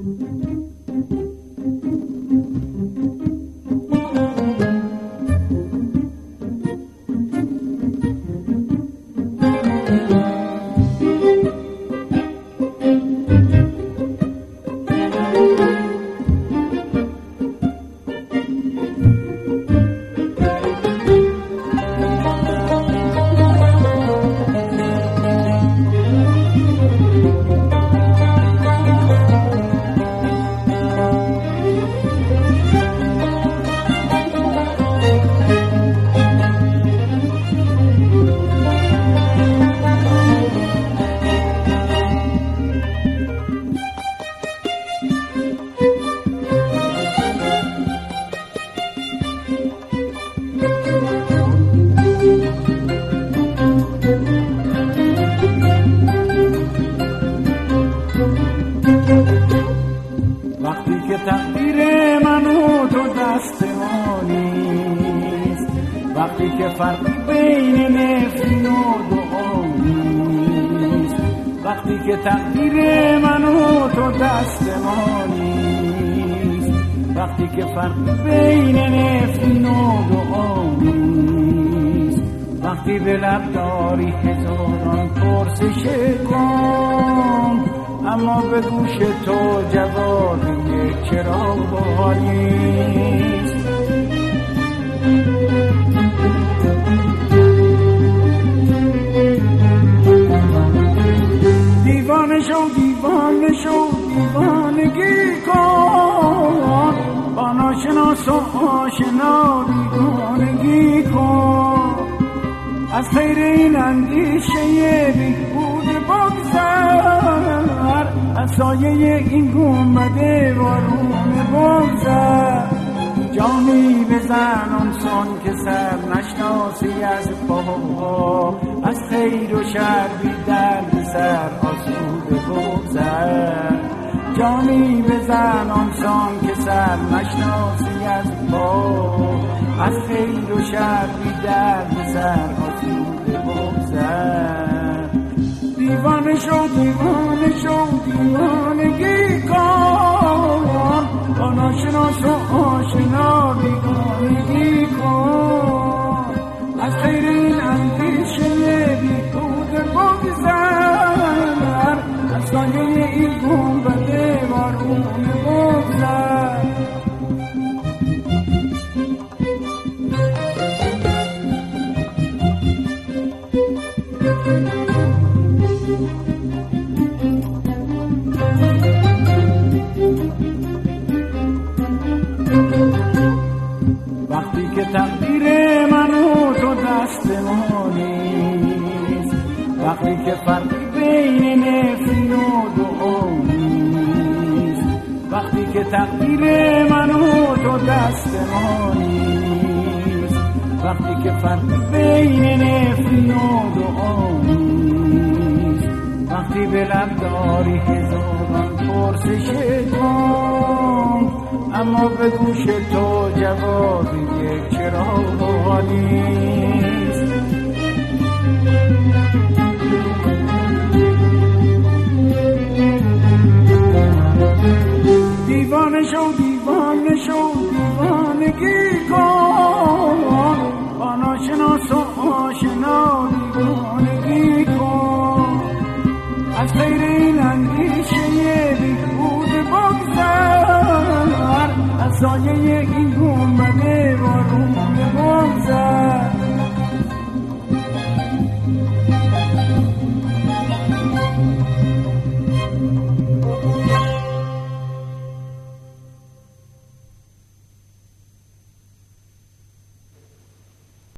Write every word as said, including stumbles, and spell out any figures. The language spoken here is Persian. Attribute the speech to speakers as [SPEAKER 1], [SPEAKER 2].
[SPEAKER 1] تقدیر من و تو دست ما نیست، وقتی که فرقی بین نفرین و دعا نیست، وقتی که تقدیر من و تو دست ما نیست، وقتی که فرقی بین نفرین و دعا نیست، وقتی به لب داری هزاران پرسش کن اما به گوش تو جواب یک چرا با نیست. دیوانه شو دیوانه شو دیوانگی کن، با ناشناس و آشنا بیگانگی کن، از خیر این اندیشه بیهوده بگذر، از سایه این گنبد وارونه بگذر، جامی بزن آنسان که سر نشناسی از پاها، از خیر و شر بی درد سر آسوده بگذر، جامی بزن آنسان که سر نشناسی از پاها، از خیر و شر بی درد سر آسوده بگذر. دیوانه شو دیوانه شو دیوانگی کن، با ناشناس و آشنا بیگانگی کن، از خیر این اندیشه بیهوده بگذر، از سایه این گنبد وارونه بگذر. وقتی که تقدیر من و تو دست ما نیست، وقتی که فرقی بین نفرین و دعا نیست، وقتی که تقدیر من و تو دست ما نیست، وقتی که فرقی بین نفرین و دعا نیست، وقتی به لب داری هزاران پرسش کن اما به گوش تو جواب یک چرا نیست. دیوانه شو دیوانه شو دیوانگی کن، با ناشناس و آشنا بیگانگی کن، از خیر این اندیشه بیهوده بگذر، از سایه